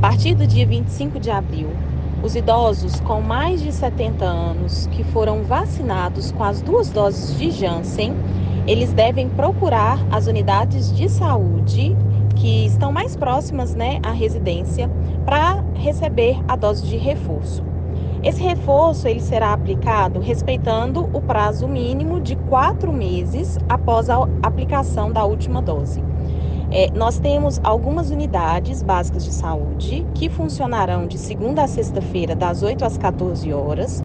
partir do dia 25 de abril, os idosos com mais de 70 anos que foram vacinados com as 2 doses de Janssen, eles devem procurar as unidades de saúde que estão mais próximas, à residência, para receber a dose de reforço. Esse reforço ele será aplicado respeitando o prazo mínimo de 4 meses após a aplicação da última dose. Nós temos algumas unidades básicas de saúde que funcionarão de segunda a sexta-feira, das 8 às 14 horas.